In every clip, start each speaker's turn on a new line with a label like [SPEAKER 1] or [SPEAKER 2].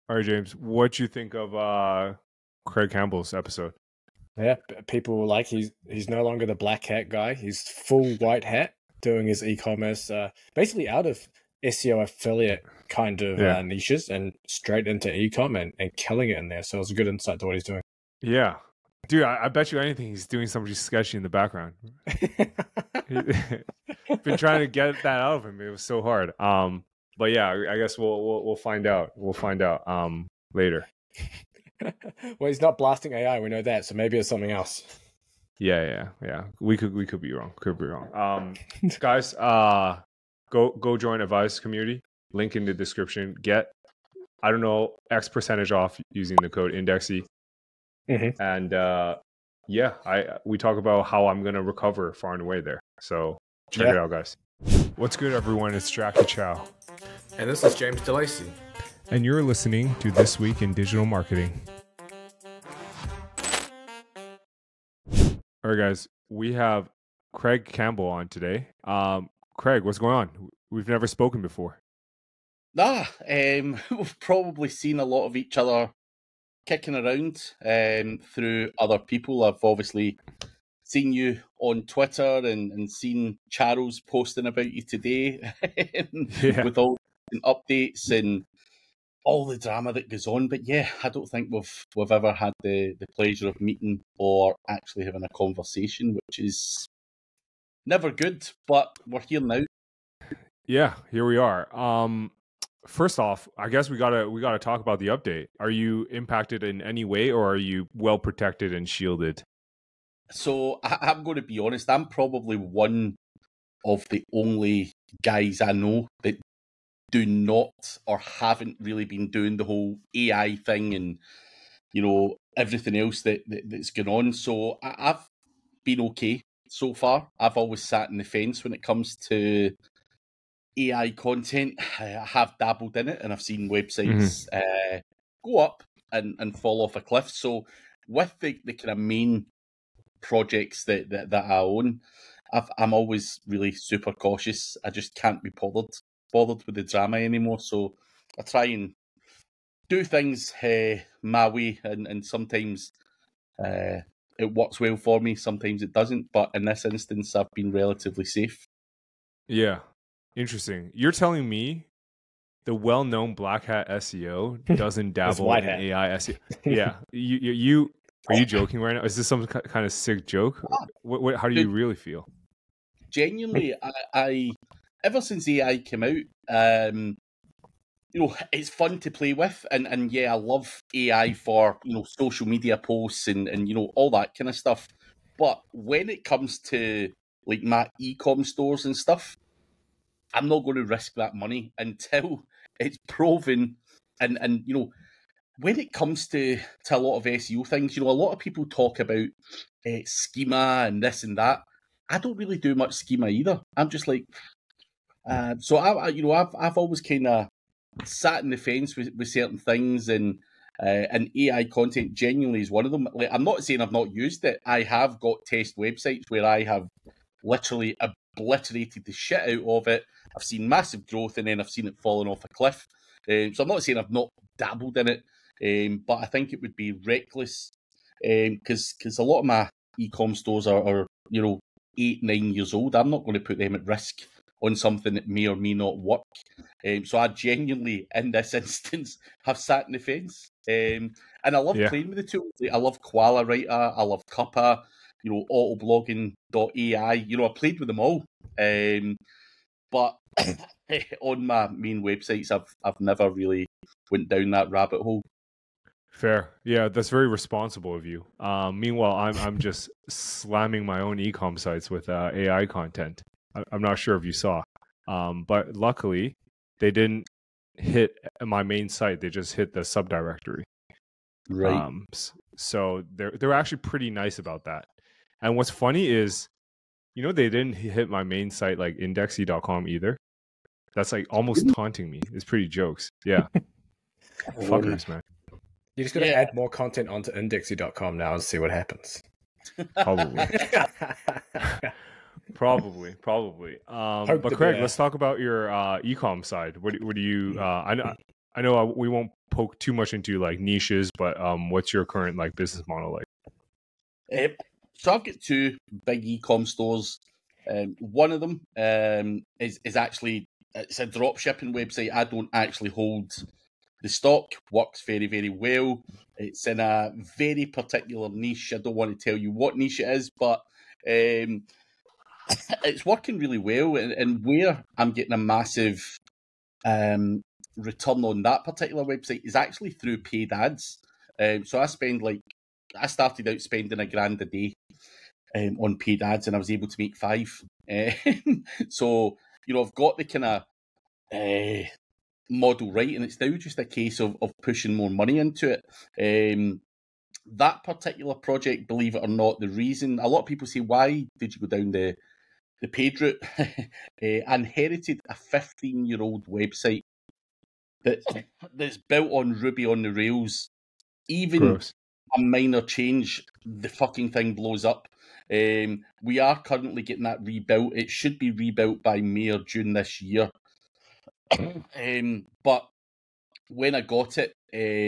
[SPEAKER 1] All right, James, what you think of Craig Campbell's episode?
[SPEAKER 2] Yeah, people like he's no longer the black hat guy. He's full white hat doing his e-commerce, basically out of SEO affiliate kind of niches and straight into e-com and killing it in there. So it's a good insight to what he's doing.
[SPEAKER 1] Yeah. Dude, I bet you anything he's doing something sketchy in the background. Been trying to get that out of him. It was so hard. But yeah, I guess we'll find out. We'll find out later.
[SPEAKER 2] Well, he's not blasting AI. We know that. So maybe it's something else.
[SPEAKER 1] Yeah. We could be wrong. Guys, go join Advice Community. Link in the description. Get, I don't know, X percentage off using the code INDEXY.
[SPEAKER 2] Mm-hmm.
[SPEAKER 1] And we talk about how I'm gonna recover far and away there. So check it out, guys. What's good, everyone? It's Jackie Chow.
[SPEAKER 3] And this is James DeLacy.
[SPEAKER 1] And you're listening to This Week in Digital Marketing. All right, guys, we have Craig Campbell on today. Craig, what's going on? We've never spoken before.
[SPEAKER 4] We've probably seen a lot of each other kicking around through other people. I've obviously seen you on Twitter and seen Charles posting about you today with all the updates and all the drama that goes on. But yeah, I don't think we've ever had the pleasure of meeting or actually having a conversation, which is never good, but we're here now.
[SPEAKER 1] Yeah, here we are. First off, I guess we gotta talk about the update. Are you impacted in any way, or are you well protected and shielded?
[SPEAKER 4] So I'm going to be honest. I'm probably one of the only guys I know that do not or haven't really been doing the whole AI thing and everything else that's going on. So I've been okay so far. I've always sat in the fence when it comes to AI content. I have dabbled in it and I've seen websites go up and fall off a cliff. So with the kind of main projects that I own, I'm always really super cautious. I just can't be bothered with the drama anymore. So I try and do things my way, and sometimes it works well for me, sometimes it doesn't. But in this instance, I've been relatively safe.
[SPEAKER 1] Yeah. Interesting. You're telling me the well-known black hat SEO doesn't dabble in AI SEO? Yeah. You are you joking right now? Is this some kind of sick joke? How do you really feel?
[SPEAKER 4] Genuinely, I ever since AI came out, it's fun to play with, and yeah, I love AI for social media posts and all that kind of stuff. But when it comes to like my e-com stores and stuff, I'm not going to risk that money until it's proven. And when it comes to a lot of SEO things, a lot of people talk about schema and this and that. I don't really do much schema either. I'm just like, so I've always kind of sat in the fence with certain things, and AI content genuinely is one of them. Like, I'm not saying I've not used it. I have got test websites where I have literally obliterated the shit out of it. I've seen massive growth and then I've seen it falling off a cliff. So I'm not saying I've not dabbled in it, but I think it would be reckless because a lot of my e-com stores are 8-9 years old. I'm not going to put them at risk on something that may or may not work. So I genuinely, in this instance, have sat in the fence. And I love playing with the tools. I love Koala Writer. I love Cuppa. Autoblogging.ai. I played with them all. But on my main websites, I've never really went down that rabbit hole.
[SPEAKER 1] Fair. Yeah, that's very responsible of you. Meanwhile, I'm just slamming my own e-com sites with AI content. I'm not sure if you saw, but luckily they didn't hit my main site. They just hit the subdirectory.
[SPEAKER 4] Right.
[SPEAKER 1] So they're actually pretty nice about that. And what's funny is, they didn't hit my main site like indexy.com either. That's like almost taunting me. It's pretty jokes. Yeah. Fuckers, man.
[SPEAKER 2] You just got to add more content onto indexy.com now and see what happens.
[SPEAKER 1] Probably. But Craig, let's talk about your e-com side. What do you? I know we won't poke too much into like niches, but what's your current like business model like?
[SPEAKER 4] So I've got two big e-com stores. One of them is actually, it's a drop shipping website. I don't actually hold the stock. Works very, very well. It's in a very particular niche. I don't want to tell you what niche it is, but it's working really well. And where I'm getting a massive return on that particular website is actually through paid ads. So I started out spending $1,000 a day on paid ads, and I was able to make 5. So, I've got the kind of model right, and it's now just a case of pushing more money into it. That particular project, believe it or not, the reason a lot of people say, why did you go down the paid route? I inherited a 15-year-old website that's built on Ruby on the Rails. Even
[SPEAKER 1] Gross.
[SPEAKER 4] a minor change, the fucking thing blows up. We are currently getting that rebuilt. It should be rebuilt by May or June this year. But when I got it,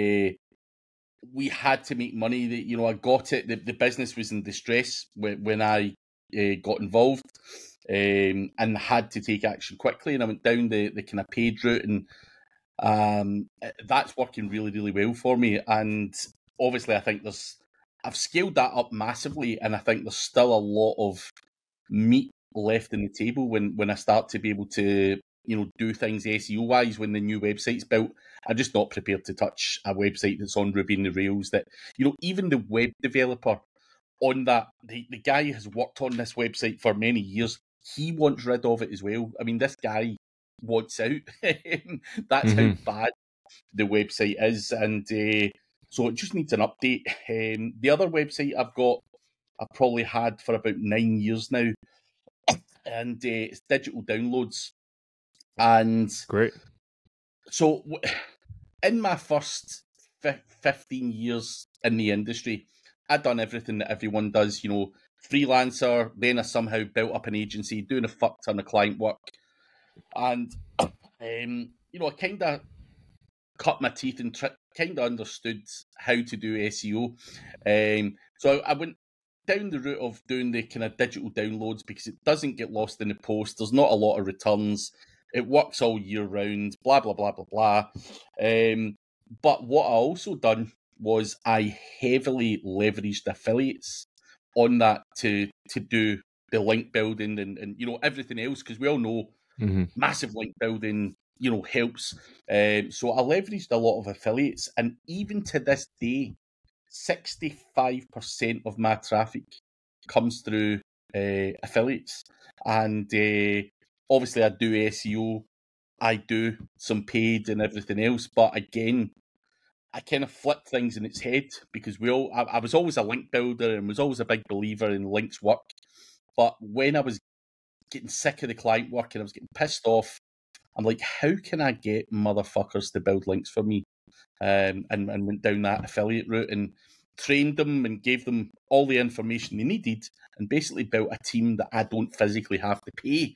[SPEAKER 4] we had to make money. I got it. The business was in distress when I got involved, and had to take action quickly. And I went down the kind of paid route, and that's working really, really well for me. And obviously, I think I've scaled that up massively, and I think there's still a lot of meat left in the table when I start to be able to do things SEO wise when the new website's built. I'm just not prepared to touch a website that's on Ruby on the Rails that, even the web developer on that, the guy has worked on this website for many years. He wants rid of it as well. I mean, this guy wants out. That's how bad the website is. And so it just needs an update. The other website I've probably had for about 9 years now. And it's Digital Downloads. And
[SPEAKER 1] Great.
[SPEAKER 4] So in my first 15 years in the industry, I'd done everything that everyone does, freelancer. Then I somehow built up an agency, doing a fuck ton of client work. And, I kind of cut my teeth and kind of understood how to do SEO. So I went down the route of doing the kind of digital downloads because it doesn't get lost in the post. There's not a lot of returns. It works all year round, blah, blah, blah, blah, blah. But what I also done was I heavily leveraged affiliates on that to do the link building and everything else, because we all know massive link building, helps. So I leveraged a lot of affiliates, and even to this day, 65% of my traffic comes through affiliates. And obviously, I do SEO, I do some paid and everything else. But again, I kind of flipped things in its head because I was always a link builder and was always a big believer in links work. But when I was getting sick of the client work and I was getting pissed off, I'm like, how can I get motherfuckers to build links for me? And went down that affiliate route and trained them and gave them all the information they needed, and basically built a team that I don't physically have to pay,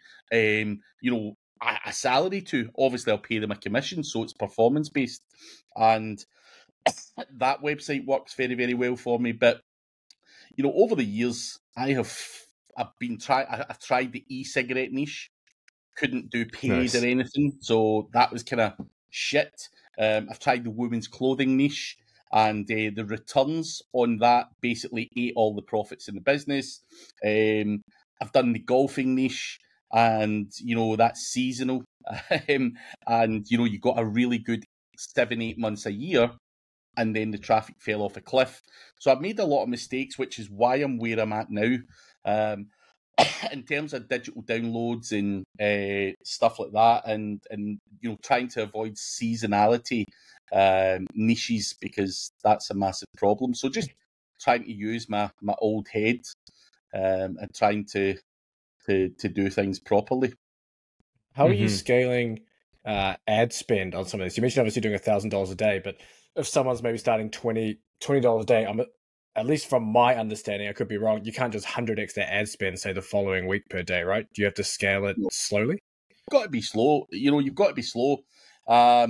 [SPEAKER 4] a salary to. Obviously, I'll pay them a commission, so it's performance based, and that website works very, very well for me. But over the years, I've tried the e-cigarette niche, couldn't do paid or anything, so that was kind of shit. I've tried the women's clothing niche, and the returns on that basically ate all the profits in the business. I've done the golfing niche, and that's seasonal, and you got a really good 7-8 months a year, and then the traffic fell off a cliff. So I've made a lot of mistakes, which is why I'm where I'm at now. In terms of digital downloads and stuff like that, and trying to avoid seasonality niches, because that's a massive problem. So just trying to use my old head and trying to do things properly.
[SPEAKER 2] How are you scaling ad spend on some of this? You mentioned obviously doing $1,000 a day, but if someone's maybe starting $20 a day, at least from my understanding, I could be wrong, you can't just 100x their ad spend, say, the following week per day, right? Do you have to scale it slowly?
[SPEAKER 4] You've got to be slow. You've got to be slow.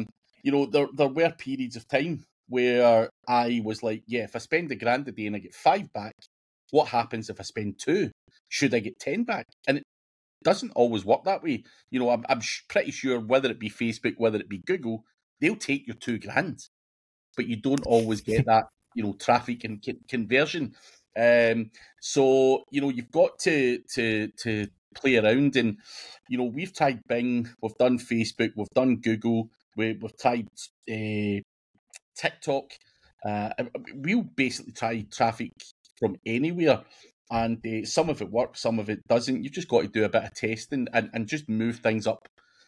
[SPEAKER 4] there were periods of time where I was like, yeah, if I spend $1,000 a day and I get 5 back, what happens if I spend 2? Should I get 10 back? And it doesn't always work that way. I'm pretty sure whether it be Facebook, whether it be Google, they'll take your $2,000, but you don't always get that, traffic and conversion. So you've got to play around, and we've tried Bing, we've done Facebook, we've done Google, we've tried TikTok. We'll basically try traffic from anywhere, and some of it works, some of it doesn't. You've just got to do a bit of testing and just move things up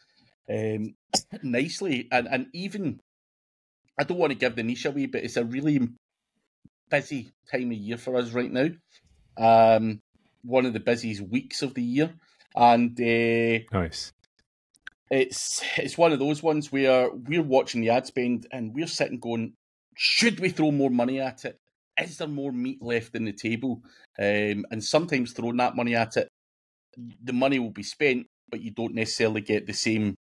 [SPEAKER 4] nicely. And even, I don't want to give the niche away, but it's a really busy time of year for us right now. One of the busiest weeks of the year, and
[SPEAKER 1] nice.
[SPEAKER 4] It's one of those ones where we're watching the ad spend and we're sitting going, should we throw more money at it? Is there more meat left in the table? And sometimes throwing that money at it, the money will be spent, but you don't necessarily get the same,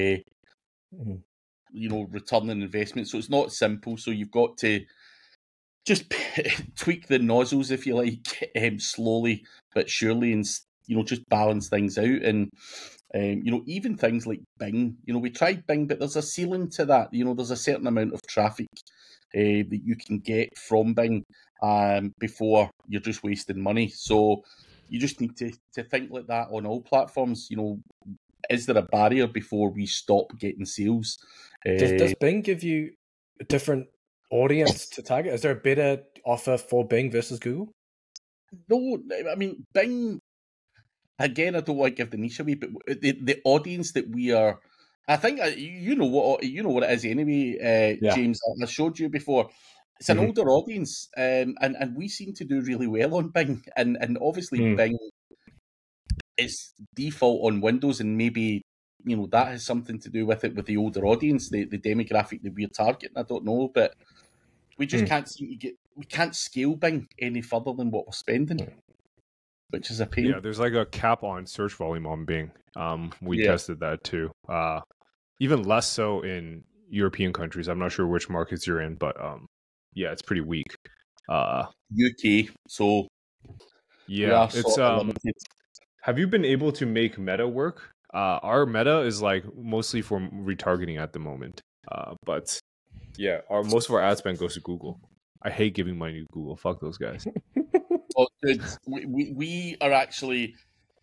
[SPEAKER 4] return on investment. So it's not simple. So you've got to just tweak the nozzles, if you like, slowly but surely, and just balance things out. And even things like Bing, we tried Bing, but there's a ceiling to that. There's a certain amount of traffic that you can get from Bing before you're just wasting money. So you just need to think like that on all platforms. Is there a barrier before we stop getting sales?
[SPEAKER 2] Does Bing give you a different audience to target? Is there a better offer for Bing versus Google?
[SPEAKER 4] No, I mean, Bing, again, I don't want to give the niche away, but the audience that we are, I think you know what it is anyway, James. I showed you before. It's an older audience, and we seem to do really well on Bing, and obviously Bing is default on Windows, and maybe that has something to do with it, with the older audience, the demographic that we're targeting. I don't know, but we just can't seem to we can't scale Bing any further than what we're spending, which is a pain.
[SPEAKER 1] Yeah, there's like a cap on search volume on Bing. We tested that too. Even less so in European countries. I'm not sure which markets you're in, but yeah, it's pretty weak.
[SPEAKER 4] UK, so
[SPEAKER 1] yeah, it's have you been able to make Meta work? Our Meta is like mostly for retargeting at the moment. But yeah, most of our ad spend goes to Google. I hate giving money to Google. Fuck those guys.
[SPEAKER 4] Well, dude, we are actually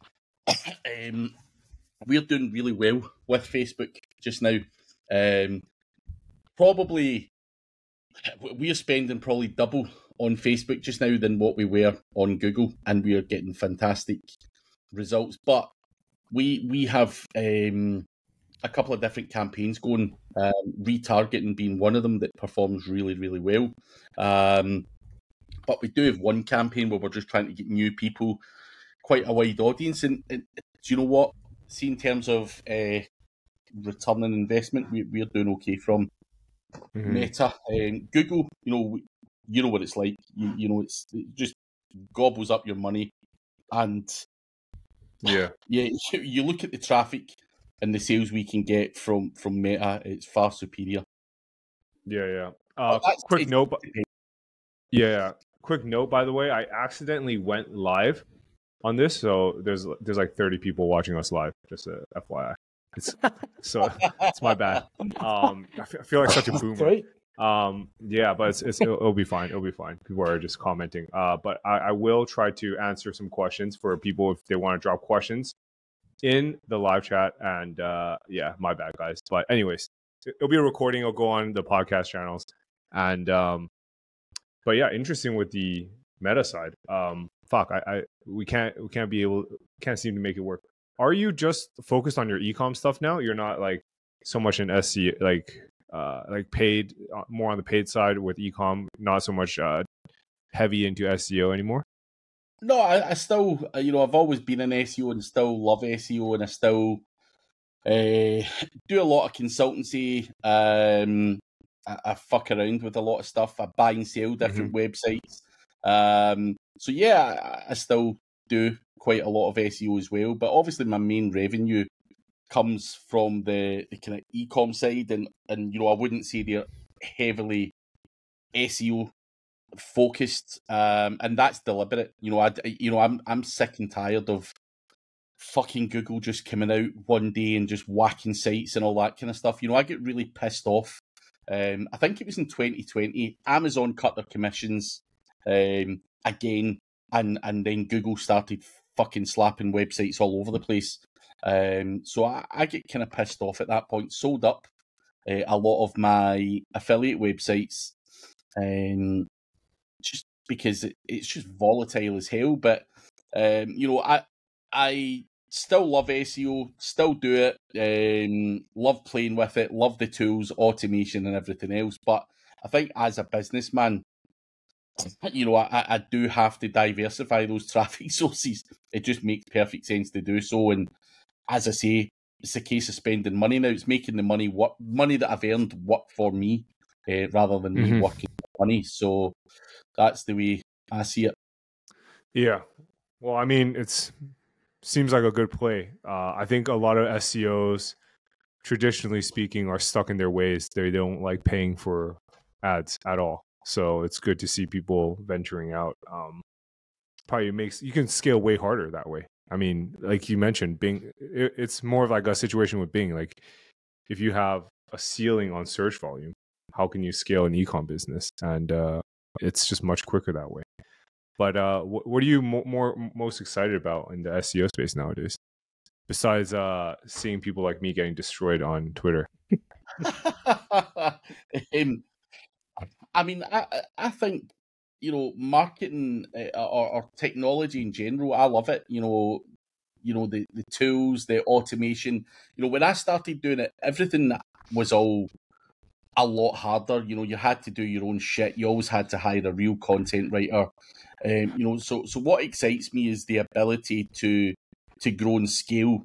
[SPEAKER 4] we're doing really well with Facebook just now. Probably we're spending probably double on Facebook just now than what we were on Google, and we are getting fantastic results. But we have a couple of different campaigns going, retargeting being one of them that performs really, really well. But we do have one campaign where we're just trying to get new people, quite a wide audience. And do you know what? See, in terms of return on investment, we're doing okay from Meta. Google, you know what it's like. It just gobbles up your money. And yeah, you look at the traffic and the sales we can get from Meta, it's far superior.
[SPEAKER 1] Yeah. Quick note. Quick note, by the way, I accidentally went live on this, so there's like 30 people watching us live. Just a FYI. So it's my bad. I feel like such a boomer. Yeah, but it'll be fine. It'll be fine. People are just commenting. But I will try to answer some questions for people if they want to drop questions in the live chat. And yeah, my bad, guys. But anyways, it'll be a recording. It'll go on the podcast channels. And but yeah, interesting with the Meta side. We can't seem to make it work. Are you just focused on your e-com stuff now? You're not like so much in SC, like paid, more on the paid side with e-com, not so much heavy into SEO anymore?
[SPEAKER 4] No, I still, I've always been in SEO and still love SEO, and I still do a lot of consultancy. I fuck around with a lot of stuff. I buy and sell different websites. So yeah, I still do quite a lot of SEO as well. But obviously, my main revenue comes from the kind of e-com side, and I wouldn't say they're heavily SEO focused, and that's deliberate. I'm sick and tired of fucking Google just coming out one day and just whacking sites and all that kind of stuff. I get really pissed off. I think it was in 2020, Amazon cut their commissions again, and then Google started fucking slapping websites all over the place. So I get kind of pissed off at that point. Sold up a lot of my affiliate websites, just because it's just volatile as hell. But I still love SEO, still do it, love playing with it, love the tools, automation and everything else. But I think as a businessman, I do have to diversify those traffic sources. It just makes perfect sense to do so. And as I say, it's a case of spending money now. It's making the money that I've earned work for me, rather than me working for money. So that's the way I see it.
[SPEAKER 1] Yeah. Well, I mean, seems like a good play. I think a lot of SEOs, traditionally speaking, are stuck in their ways. They don't like paying for ads at all. So it's good to see people venturing out. Probably you can scale way harder that way. I mean, like you mentioned, Bing, it's more of like a situation with Bing. Like if you have a ceiling on search volume, how can you scale an e-com business? And it's just much quicker that way. But what are you most excited about in the SEO space nowadays? Besides seeing people like me getting destroyed on Twitter.
[SPEAKER 4] I mean, I think, marketing or technology in general, I love it. The tools, the automation. When I started doing it, everything was all a lot harder. You had to do your own shit. You always had to hire a real content writer. So what excites me is the ability to grow and scale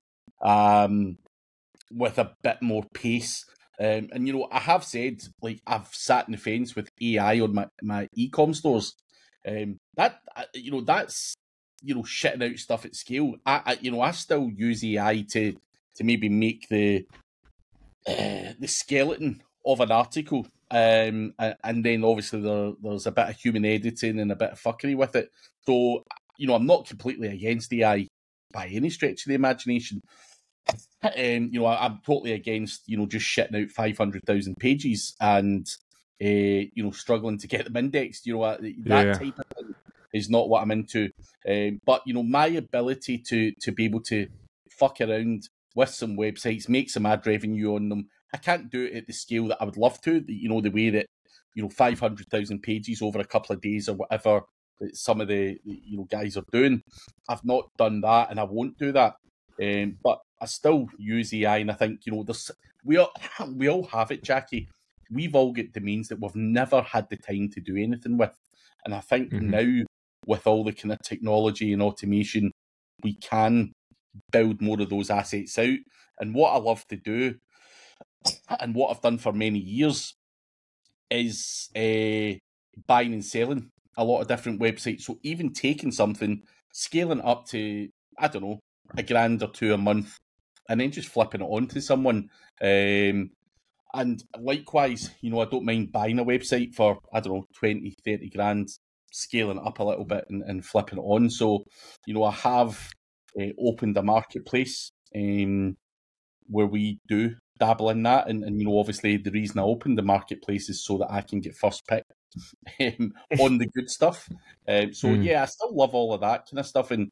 [SPEAKER 4] with a bit more pace. And I have said, like, I've sat in the fence with AI on my e-com stores. That's shitting out stuff at scale. I still use AI to maybe make the skeleton of an article, and then obviously there's a bit of human editing and a bit of fuckery with it. So I'm not completely against AI by any stretch of the imagination. I'm totally against just shitting out 500,000 pages and struggling to get them indexed. That type of thing is not what I'm into. But my ability to be able to fuck around with some websites, make some ad revenue on them. I can't do it at the scale that I would love to. The way that 500,000 pages over a couple of days or whatever that some of the guys are doing. I've not done that, and I won't do that. But I still use AI, and I think we all have it, Jackie. We've all got domains that we've never had the time to do anything with, and I think now with all the kind of technology and automation, we can build more of those assets out. And what I love to do, and what I've done for many years, is buying and selling a lot of different websites. So even taking something, scaling up to, I don't know, $1,000 or $2,000 a month, and then just flipping it on to someone. And likewise, I don't mind buying a website for, I don't know, 20, 30 grand, scaling it up a little bit and flipping it on. So, I have opened a marketplace where we do dabble in that. And obviously the reason I opened the marketplace is so that I can get first pick on the good stuff. Yeah, I still love all of that kind of stuff. And,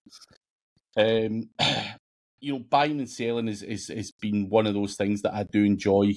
[SPEAKER 4] buying and selling is been one of those things that I do enjoy.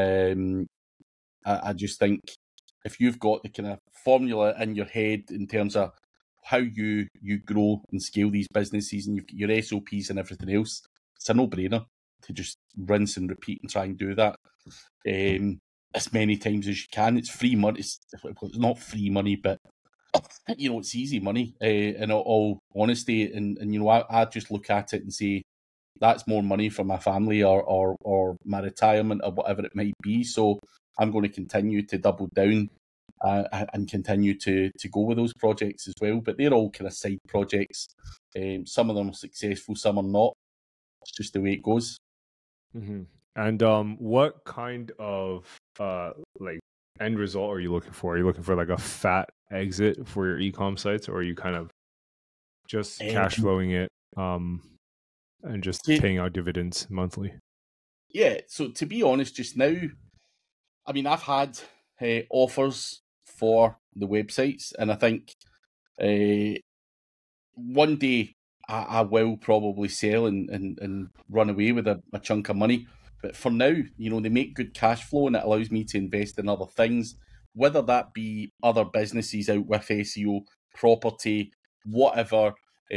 [SPEAKER 4] I just think if you've got the kind of formula in your head in terms of how you grow and scale these businesses, and you've got your SOPs and everything else, it's a no-brainer to just rinse and repeat and try and do that as many times as you can. It's free money. It's not free money, but it's easy money in all honesty. And I just look at it and say, that's more money for my family or my retirement or whatever it might be. So I'm going to continue to double down and continue to go with those projects as well. But they're all kind of side projects. Some of them are successful, some are not. It's just the way it goes.
[SPEAKER 1] Hmm. And what kind of like end result are you looking for? Are you looking for like a fat exit for your e-com sites, or are you kind of just cash
[SPEAKER 4] Um,
[SPEAKER 1] flowing it and just
[SPEAKER 4] to,
[SPEAKER 1] paying out dividends monthly?
[SPEAKER 4] yeah, so to be honest, just now, I mean, I've had offers for the websites, and I think one day I will probably sell and run away with a chunk of money. But for now, they make good cash flow and it allows me to invest in other things, whether that be other businesses out with SEO, property, whatever.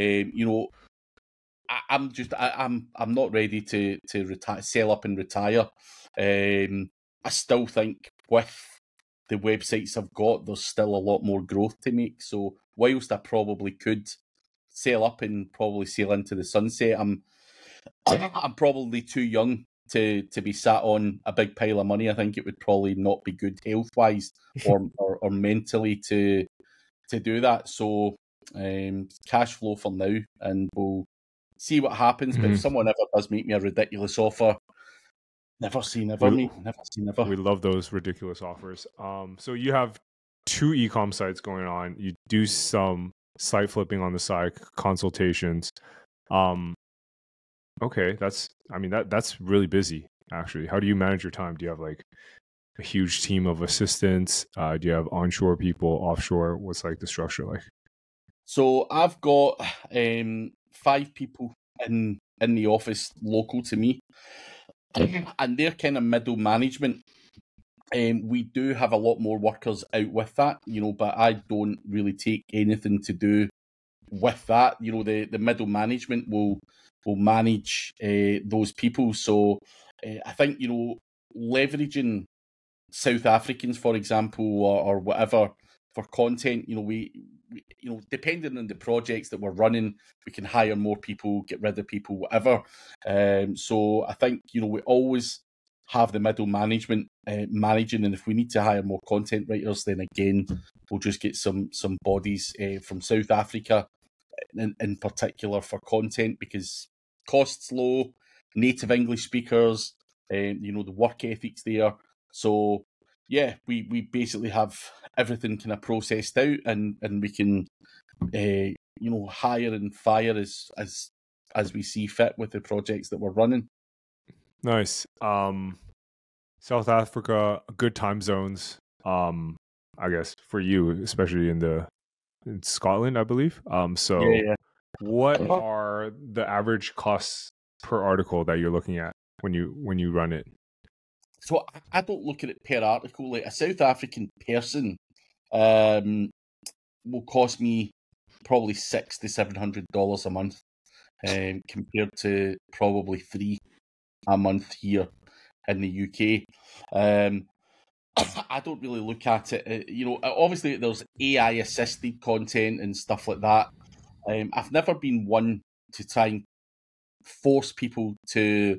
[SPEAKER 4] I'm not ready to retire, sell up and retire. I still think with the websites I've got, there's still a lot more growth to make. So whilst I probably could sail up and probably sail into the sunset, I'm probably too young to be sat on a big pile of money. I think it would probably not be good health wise or mentally to do that. So cash flow for now, and we'll see what happens. But if
[SPEAKER 1] Hmm.
[SPEAKER 4] someone ever does make me a ridiculous offer, never say never,
[SPEAKER 1] We
[SPEAKER 4] mate. Never say never.
[SPEAKER 1] we love those ridiculous offers. So you have two e-com sites going on. You do some site flipping on the side, consultations. Um, okay, that's really busy actually. How do you manage your time? Do you have like a huge team of assistants? Do you have onshore people, offshore? What's like the structure like?
[SPEAKER 4] So I've got 5 people in the office local to me, and they're kind of middle management. We do have a lot more workers out with that, but I don't really take anything to do with that. The middle management will manage those people. So I think leveraging South Africans, for example, or whatever for content. Depending on the projects that we're running, we can hire more people, get rid of people, whatever. So I think we always have the middle management managing, and if we need to hire more content writers, then again we'll just get some bodies from South Africa in particular for content, because costs low, native English speakers, the work ethics there. So yeah, we basically have everything kind of processed out, and we can hire and fire as we see fit with the projects that we're running.
[SPEAKER 1] Nice. South Africa, good time zones. I guess for you, especially in Scotland, I believe. So
[SPEAKER 4] Yeah.
[SPEAKER 1] what are the average costs per article that you're looking at when you run it?
[SPEAKER 4] So I don't look at it per article. Like a South African person will cost me probably $600 to $700 a month, compared to probably $3 a month here in the UK. I don't really look at it. Obviously there's AI assisted content and stuff like that. I've never been one to try and force people to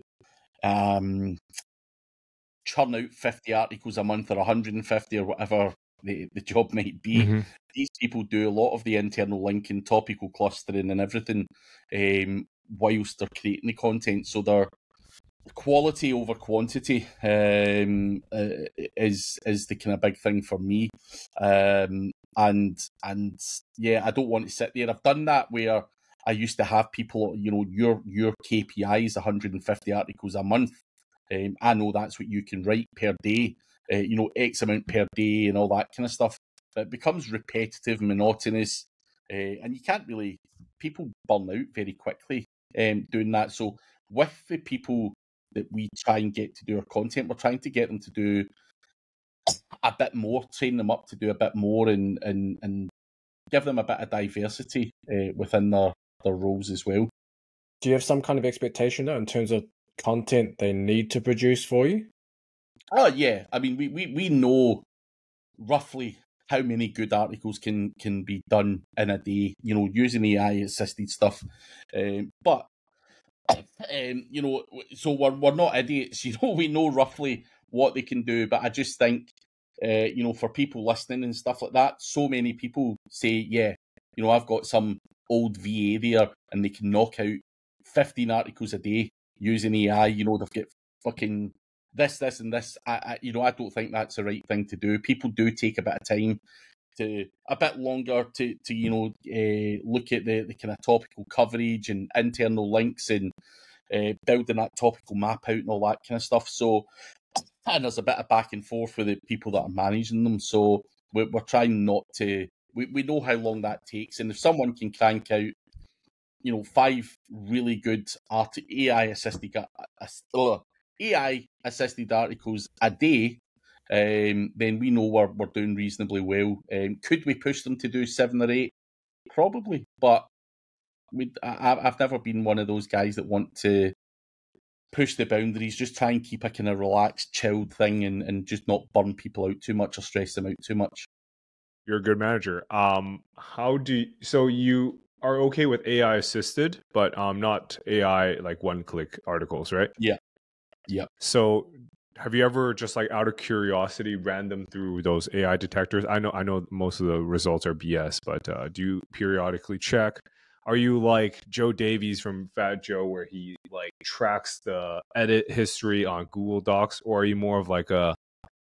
[SPEAKER 4] churn out 50 articles a month or 150 or whatever the job might be.
[SPEAKER 1] Mm-hmm.
[SPEAKER 4] These people do a lot of the internal linking, topical clustering, and everything whilst they're creating the content. So they're quality over quantity is the kind of big thing for me. And yeah, I don't want to sit there. I've done that where I used to have people, your KPI is 150 articles a month. I know that's what you can write per day, X amount per day and all that kind of stuff. But it becomes repetitive, monotonous, and you can't really, people burn out very quickly doing that. So with the people that we try and get to do our content, we're trying to get them to do a bit more, train them up to do a bit more, and give them a bit of diversity within their roles as well.
[SPEAKER 2] Do you have some kind of expectation though in terms of content they need to produce for you?
[SPEAKER 4] Oh yeah, I mean we know roughly how many good articles can be done in a day, using AI assisted stuff. But so we're not idiots, we know roughly what they can do. But I just think, for people listening and stuff like that, so many people say, yeah, I've got some old VA there and they can knock out 15 articles a day using AI. They've got fucking this, and this. I don't think that's the right thing to do. People do take a bit of time, to a bit longer to look at the kind of topical coverage and internal links and building that topical map out and all that kind of stuff. So, and there's a bit of back and forth with the people that are managing them. So we're trying not to. We know how long that takes, and if someone can crank out, 5 really good AI assisted articles a day, then we know we're doing reasonably well. Could we push them to do 7 or 8? Probably, but I've never been one of those guys that want to push the boundaries. Just try and keep a kind of relaxed, chilled thing, and just not burn people out too much or stress them out too much.
[SPEAKER 1] You're a good manager. So you are okay with AI assisted, but not AI like one-click articles, right?
[SPEAKER 4] Yeah.
[SPEAKER 1] So have you ever, just like out of curiosity, ran them through those AI detectors? I know most of the results are BS, but do you periodically check? Are you like Joe Davies from Fat Joe, where he like tracks the edit history on Google Docs, or are you more of like a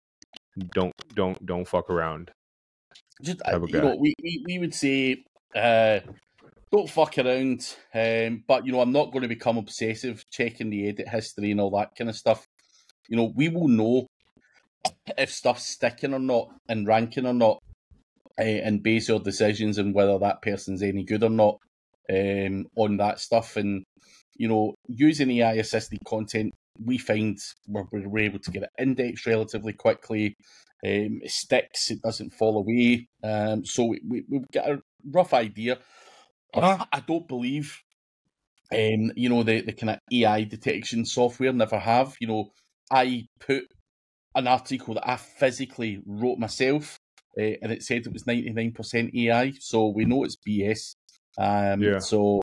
[SPEAKER 1] don't fuck around?
[SPEAKER 4] Just we would say don't fuck around, but I'm not going to become obsessive checking the edit history and all that kind of stuff. We will know if stuff's sticking or not and ranking or not, and base our decisions on whether that person's any good or not on that stuff. And using AI assisted content, we find we're able to get it indexed relatively quickly. It sticks, it doesn't fall away. So we've got a rough idea. I don't believe, the kind of AI detection software, never have. I put an article that I physically wrote myself, and it said it was 99% AI, so we know it's BS. So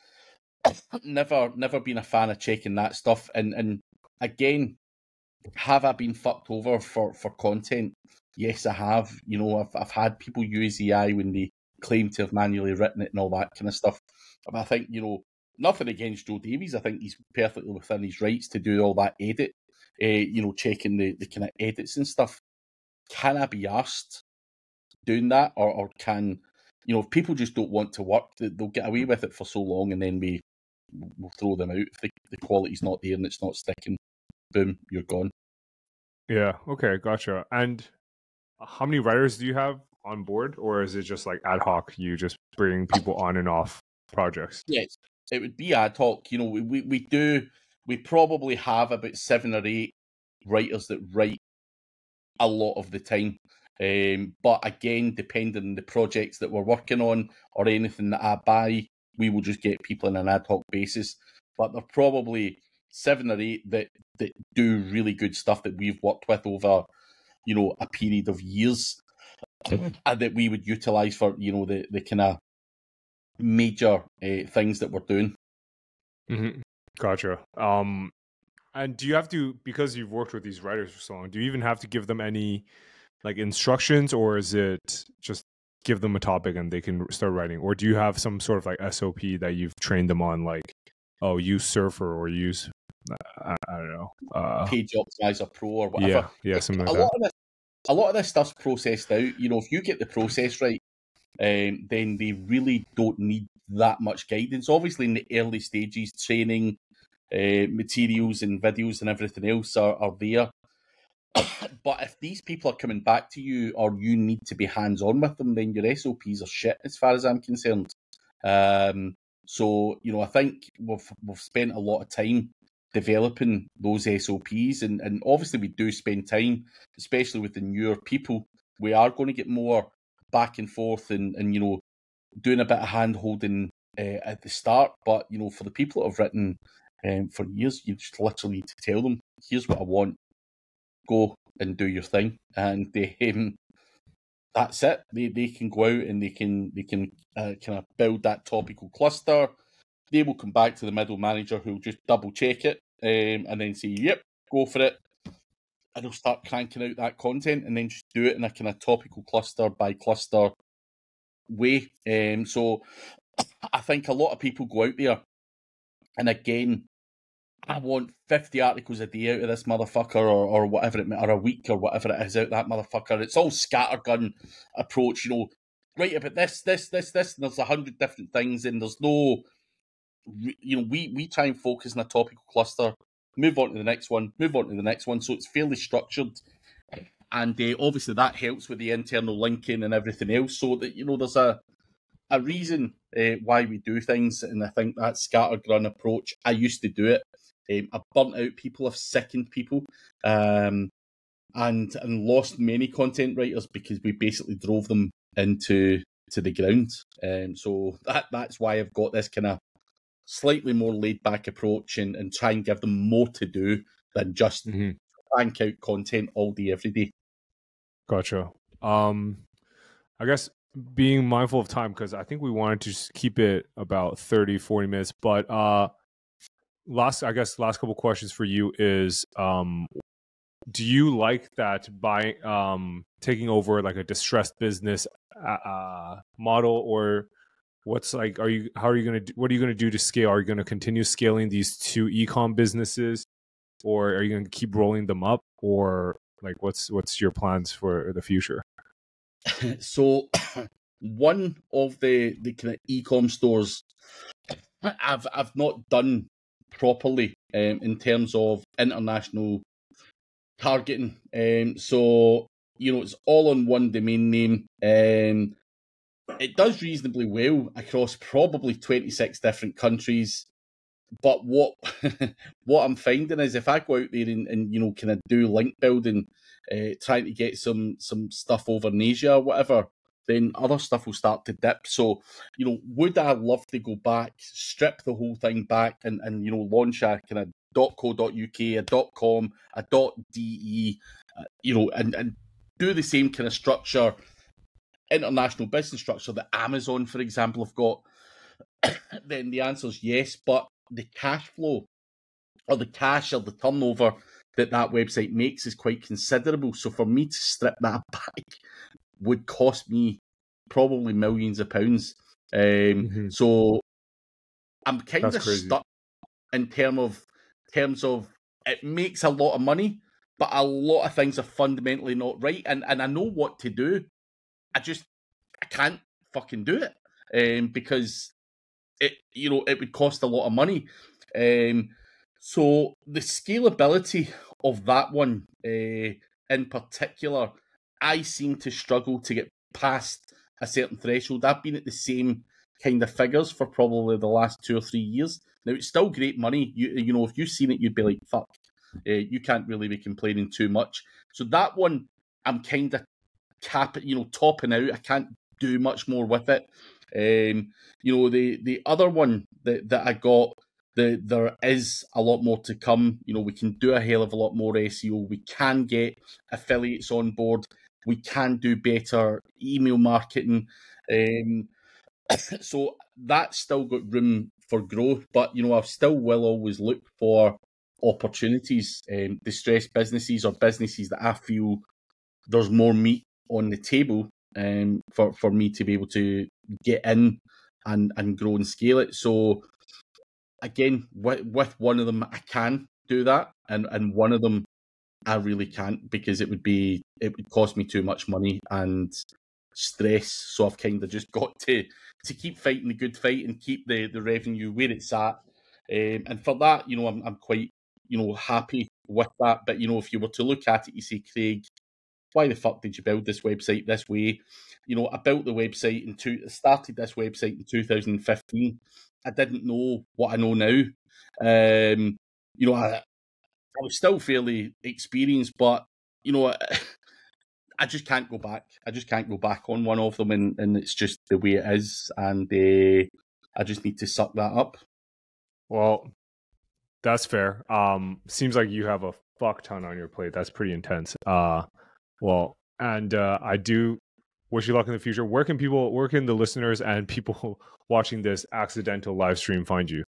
[SPEAKER 4] never been a fan of checking that stuff. And again, have I been fucked over for content? Yes, I have. I've had people use AI when they claim to have manually written it and all that kind of stuff. But I think, nothing against Joe Davies. I think he's perfectly within his rights to do all that edit, checking the kind of edits and stuff. Can I be arsed doing that? Or can, if people just don't want to work, they'll get away with it for so long, and then we'll throw them out. If the quality's not there and it's not sticking, boom, you're gone.
[SPEAKER 1] Yeah, okay, gotcha. And how many writers do you have on board, or is it just like ad hoc? You just bring people on and off projects?
[SPEAKER 4] Yes, it would be ad hoc. We probably have about 7 or 8 writers that write a lot of the time. But again, depending on the projects that we're working on or anything that I buy, we will just get people on an ad hoc basis. But there are probably 7 or 8 that do really good stuff that we've worked with over, a period of years, and that we would utilize for, the kind of major things that we're doing.
[SPEAKER 1] Mm-hmm. Gotcha. And do you have to, because you've worked with these writers for so long, do you even have to give them any like instructions, or is it just give them a topic and they can start writing? Or do you have some sort of like SOP that you've trained them on, like, use Surfer or use, I don't know,
[SPEAKER 4] Page Optimizer Pro or whatever.
[SPEAKER 1] Yeah, something like that.
[SPEAKER 4] A lot of this stuff's processed out. If you get the process right, then they really don't need that much guidance. Obviously, in the early stages, training materials and videos and everything else are there. But if these people are coming back to you, or you need to be hands-on with them, then your SOPs are shit as far as I'm concerned. So, I think we've spent a lot of time developing those SOPs, and obviously we do spend time, especially with the newer people. We are going to get more back and forth and doing a bit of hand-holding at the start. But, for the people that have written for years, you just literally need to tell them, here's what I want, go and do your thing. And that's it. They can go out and they can kind of build that topical cluster. They will come back to the middle manager, who'll just double check it and then say, yep, go for it. And they'll start cranking out that content and then just do it in a kind of topical cluster by cluster way. So I think a lot of people go out there, and again, I want 50 articles a day out of this motherfucker, or whatever it, or a week, or whatever it is out of that motherfucker. It's all scattergun approach, Write about this, and there's 100 different things, and there's no, we try and focus on a topical cluster, move on to the next one, so it's fairly structured. And obviously that helps with the internal linking and everything else, so that, there's a reason why we do things. And I think that scattergun approach, I used to do it. I've burnt out people, I've sickened people, and lost many content writers because we basically drove them into the ground. So that's why I've got this kind of slightly more laid back approach, and try and give them more to do than just crank out content all day, every day.
[SPEAKER 1] Gotcha. I guess being mindful of time, because I think we wanted to just keep it about 30-40 minutes, but last couple questions for you is, do you like that by taking over like a distressed business model, or what are you going to do to scale? Are you going to continue scaling these two e-com businesses, or are you going to keep rolling them up, or like what's your plans for the future?
[SPEAKER 4] So one of the kind of e-com stores I've not done properly in terms of international targeting. So it's all on one domain name. It does reasonably well across probably 26 different countries. But what I'm finding is, if I go out there and kind of do link building, trying to get some stuff over in Asia or whatever, then other stuff will start to dip. So, would I love to go back, strip the whole thing back, and launch a kind of .co.uk, a .com, a .de, and do the same kind of structure, international business structure that Amazon, for example, have got? Then the answer is yes, but the cash flow, or the cash, or the turnover that website makes is quite considerable. So for me to strip that back would cost me probably millions of pounds. So I'm kind of stuck in terms of it makes a lot of money, but a lot of things are fundamentally not right. And I know what to do. I can't fucking do it because it would cost a lot of money. So the scalability of that one in particular, I seem to struggle to get past a certain threshold. I've been at the same kind of figures for probably the last 2 or 3 years. Now, it's still great money. If you've seen it, you'd be like, fuck, you can't really be complaining too much. So that one, I'm kind of topping out. I can't do much more with it. The other one that I got, there is a lot more to come. We can do a hell of a lot more SEO. We can get affiliates on board. We can do better email marketing. So that's still got room for growth. But, I still will always look for opportunities, distressed businesses, or businesses that I feel there's more meat on the table for me to be able to get in and grow and scale it. So again, with one of them I can do that, and one of them I really can't, because it would cost me too much money and stress. So I've kind of just got to keep fighting the good fight and keep the revenue where it's at. And for that, I'm quite happy with that. But if you were to look at it, you say, Craig, why the fuck did you build this website this way? I built the website started this website in 2015. I didn't know what I know now. I was still fairly experienced, but I just can't go back. I just can't go back on one of them, and it's just the way it is, and I just need to suck that up.
[SPEAKER 1] Well, that's fair. Seems like you have a fuck ton on your plate. That's pretty intense. I do wish you luck in the future. Where can the listeners and people watching this accidental live stream find you?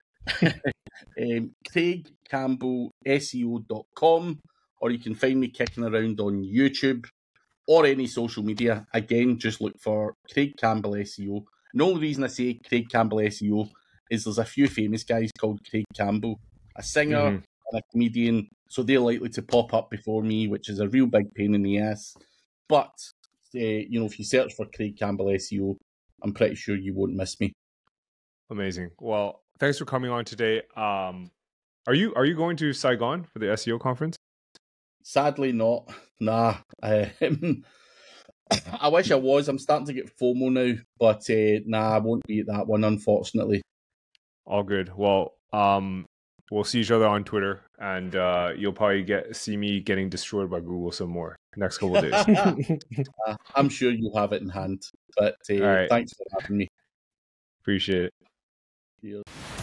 [SPEAKER 1] CraigCampbellSEO.com, or you can find me kicking around on YouTube or any social media. Again, just look for Craig Campbell SEO. And the only reason I say Craig Campbell SEO is there's a few famous guys called Craig Campbell,
[SPEAKER 4] a singer,
[SPEAKER 1] Mhm.
[SPEAKER 4] and a comedian, so they're likely to pop up before me, which is a real big pain in the ass. But if you search for Craig Campbell SEO, I'm pretty sure you won't miss me.
[SPEAKER 1] Amazing. Well, thanks for coming on today. Are you going to Saigon for the SEO conference?
[SPEAKER 4] Sadly, not. Nah. I wish I was. I'm starting to get FOMO now, but nah, I won't be at that one, unfortunately.
[SPEAKER 1] All good. Well, we'll see each other on Twitter, and you'll probably see me getting destroyed by Google some more next couple of days.
[SPEAKER 4] I'm sure you'll have it in hand. But
[SPEAKER 1] All right.
[SPEAKER 4] thanks for having me.
[SPEAKER 1] Appreciate it.
[SPEAKER 4] Cheers.